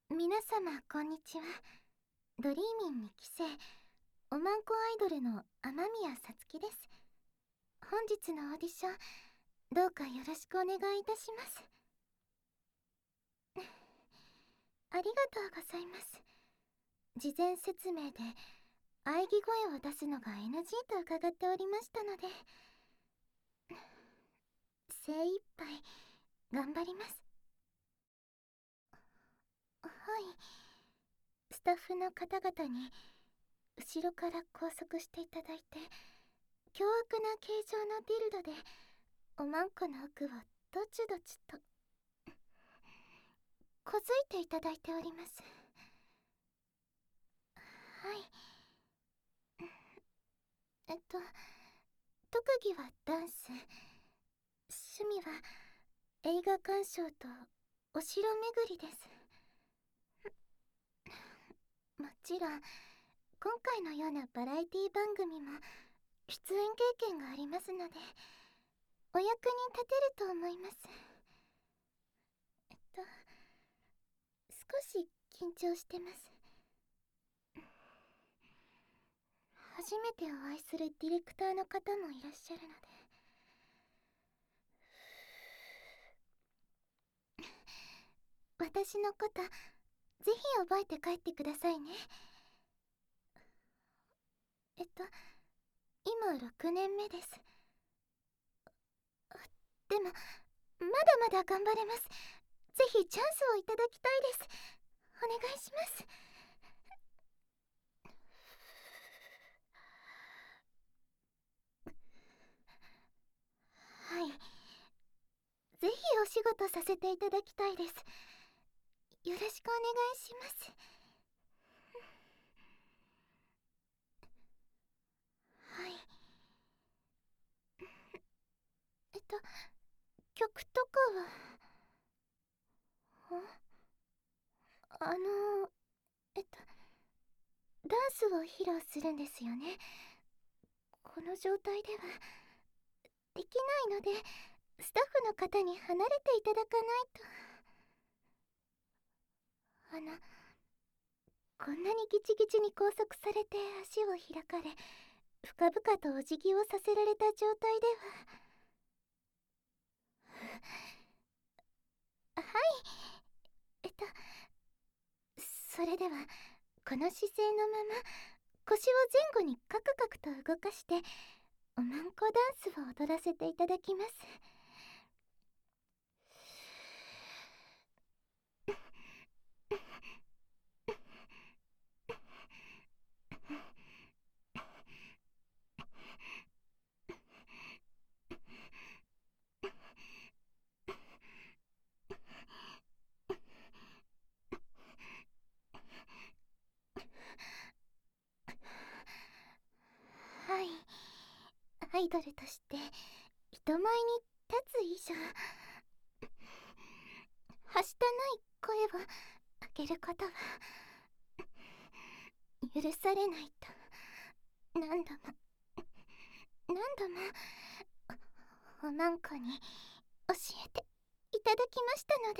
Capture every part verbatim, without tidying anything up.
皆様こんにちは。ドリーミンに期生おまんこアイドルの雨宮さつきです。本日のオーディションどうかよろしくお願いいたします。ありがとうございます。事前説明で喘ぎ声を出すのが エヌジー と伺っておりましたので、精一杯頑張ります。はい、スタッフの方々に後ろから拘束していただいて、凶悪な形状のディルドでおまんこの奥をどちどちとこづいていただいております。はい。えっと特技はダンス、趣味は映画鑑賞とお城巡りです。もちろん今回のようなバラエティ番組も出演経験がありますので、お役に立てると思います。えっと少し緊張してます。初めてお会いするディレクターの方もいらっしゃるので、私のことぜひ覚えて帰ってくださいね。えっと今ろくねんめです。でもまだまだ頑張れます。ぜひチャンスをいただきたいです。お願いします。はい、ぜひお仕事させていただきたいです。よろしくお願いします。はい。えっと曲とかはあのえっとダンスを披露するんですよね。この状態ではできないので、スタッフの方に離れていただかないと。あのこんなにギチギチに拘束されて足を開かれ、深々とお辞儀をさせられた状態でははい、えっとそれではこの姿勢のまま腰を前後にカクカクと動かしておまんこダンスを踊らせていただきます。はい、アイドルとして人前に立つ以上、はしたない声を上げることは許されないと何度も何度もおまんこに教えていただきましたの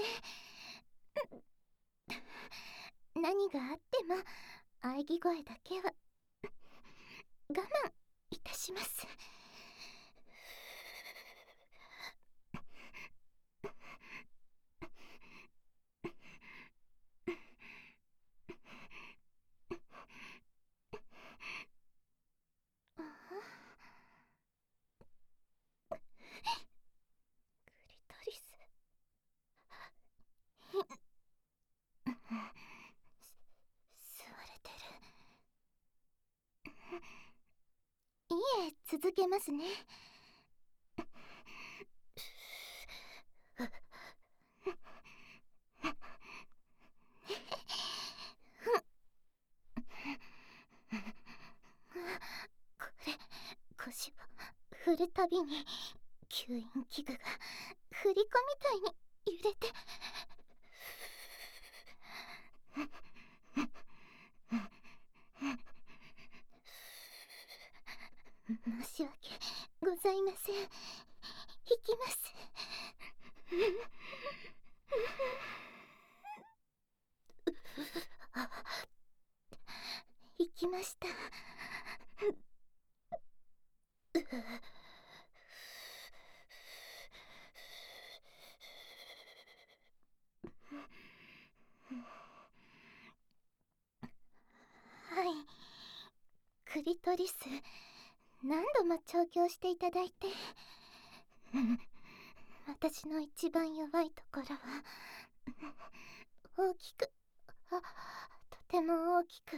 で、何があっても喘ぎ声だけは我慢いたします。クリトリス吸われてる。いえ、続けますね。これ腰を振るたびに吸引器具が振り子みたいに揺れて、申し訳ございません。引きます。 ました。はい、クリトリス、何度も調教していただいて、私の一番弱いところは大きく、あ、とても大きく、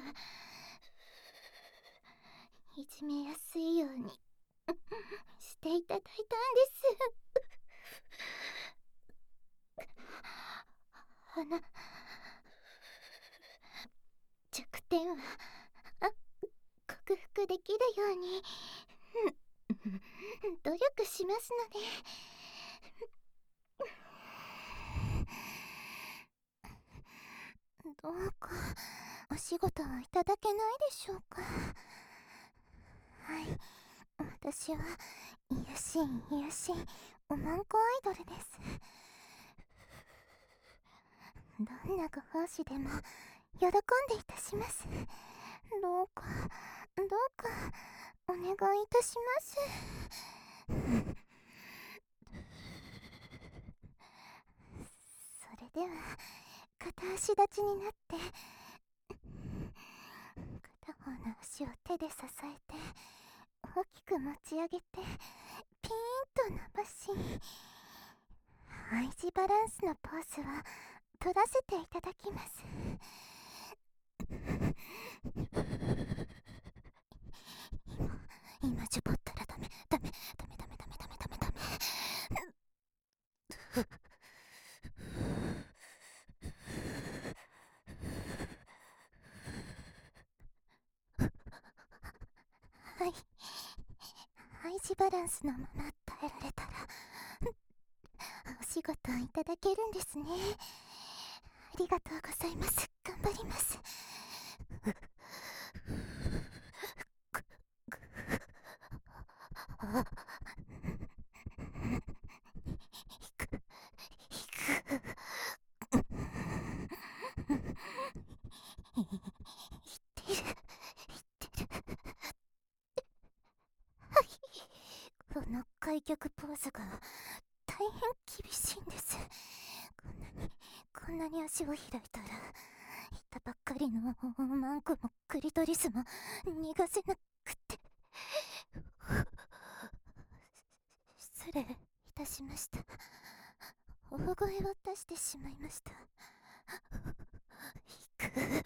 いじめやすいようにしていただいたんです。あの弱点はあ克服できるように努力しますので。どうかお仕事をいただけないでしょうか。はい、私は癒やしい癒やしいおまんこアイドルです。どんなご奉仕でも喜んでいたします。どうかどうかお願いいたします。それでは片足立ちになって片方の足を手で支えて大きく持ち上げてピーンと伸ばし、I字バランスのポーズは取らせていただきます。今今ジュボったらダメダメダメダメダメダメダメダメ。はい、I字バランスのまま耐えられたらお仕事いただけるんですね。ありがとうございます。頑張ります。いってるいってる。はい、この開脚ポーズが大変厳しいんです。こんなにこんなに足を開いたらいたばっかりのマンコもクリトリスも逃がせなくて。失礼いたしました。大声を出してしまいました。引く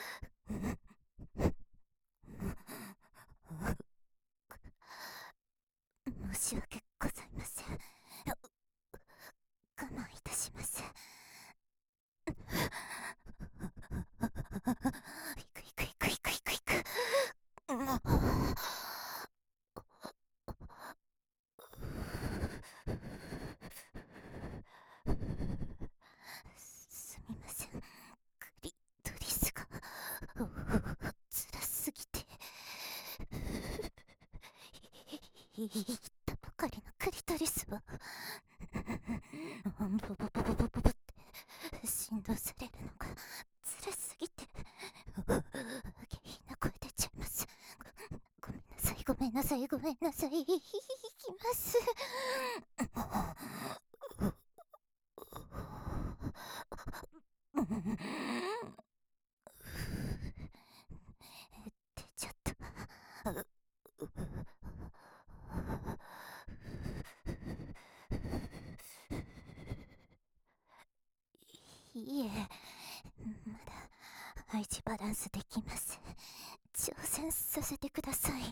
申し訳ございません。我慢いたします。いくいくいくいくいくいく。すみません、クリトリスが辛すぎて。いったばかりのクリトリスはボボボボボボボって振動されるのが辛すぎて下品な声出ちゃいます。ごめんなさいごめんなさいごめんなさい。いきます。出ちゃった。いえ、まだ愛知バランスできます。挑戦させてください。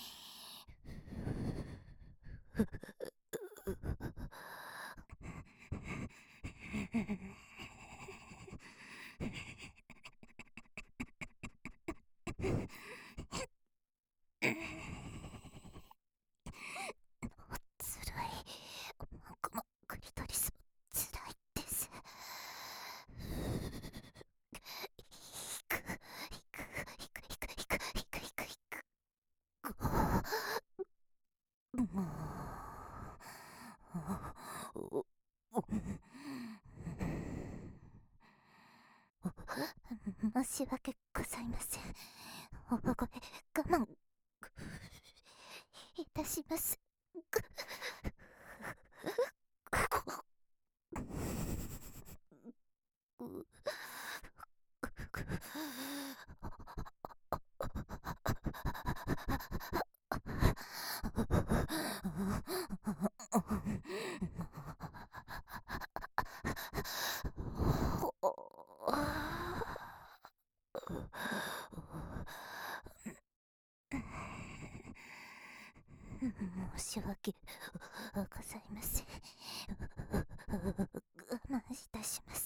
つらい。僕もクリトリスもつらいです。いくいくいくいくいくいくいくいくいく。もう申し訳ございません。 大声我慢いたします。申し訳ございません。我慢いたします。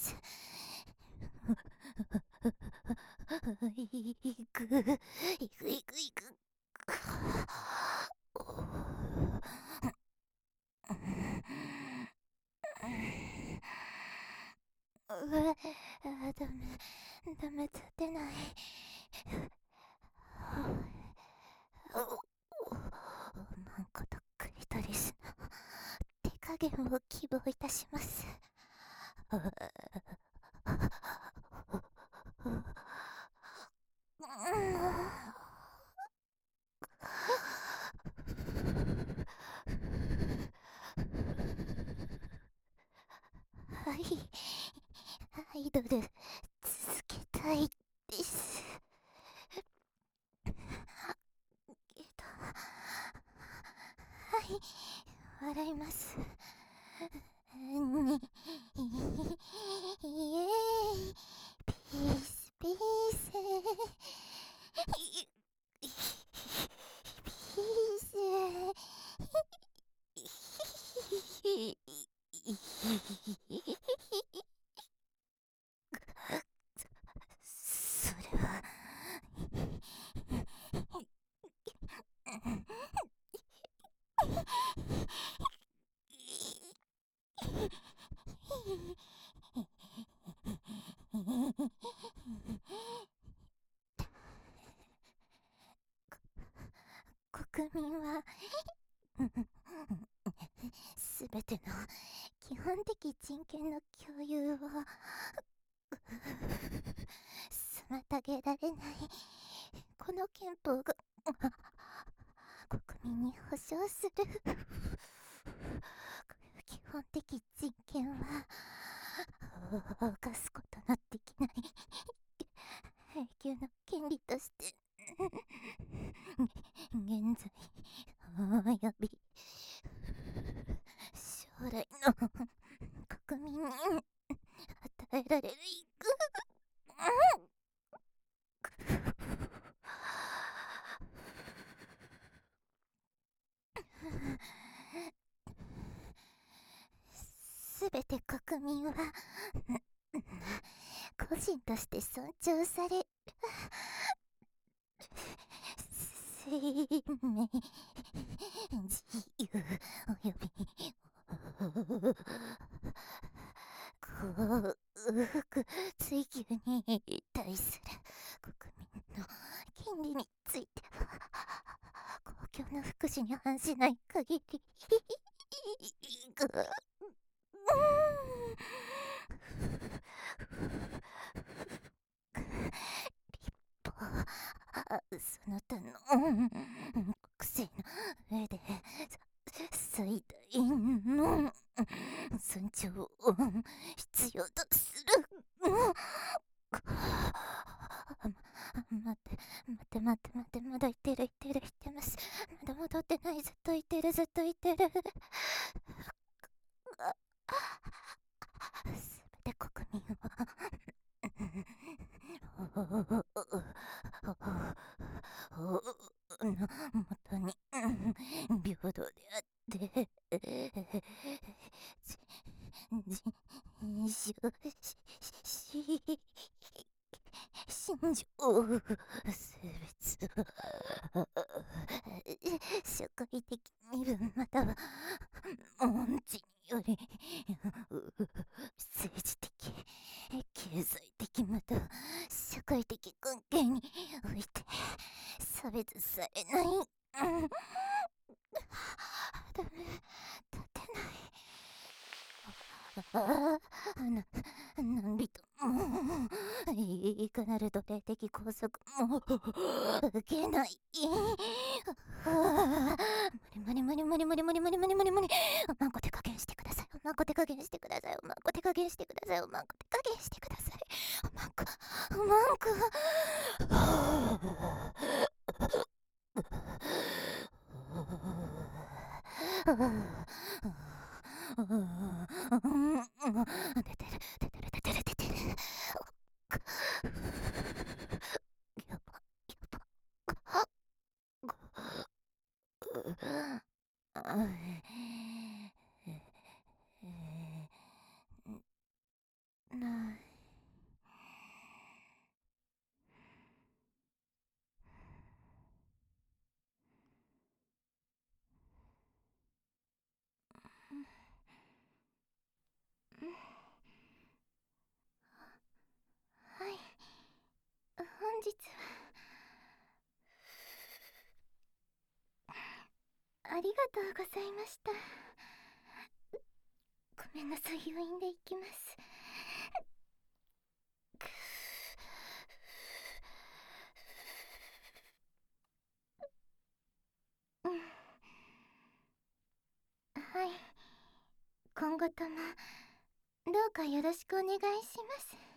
いく、いく、いく、いく。うわ、ダメ、ダメ、立てない。なんかとっくりとりすの手加減を希望いたします。はい、アイドル続けたいです。けど、はい、笑います。に、イエーイ、ピースピース、ピース、それは国民はすべての基本的人権の共有を妨げられないこの憲法が国民に保障する基本的人権は犯すことのできない永久の権利として現在および将来の国民に与えられるすべて国民は個人として尊重され生命自由および幸福追求に対する国民の権利については公共の福祉に反しない限りその他の国政の上で最大の尊重を必要とする。待って待って待って待ってまだ言ってる言ってる言ってます。まだ戻ってない。ずっと言ってるずっと言ってる。すべて国民はのもとに平等であって人種し心情性別社会的身分または音痴により政治的経済的または社会的関係において差別されない、うん、ダメ立てないああな何人もいかなる奴隷的拘束も受けない。無理無理無理無理無理無理無理無理無理。うまんこ手加減してください。うまんこ手加減してください。うまんこ手加減してください。うまんこ手加減してください。うまんこうまんこ。出てる出てる出てる出てる。やばやば。あない。はい、本日はありがとうございました。ごめんなさい、誘引で行きます。うん、はい、今後ともどうかよろしくお願いします。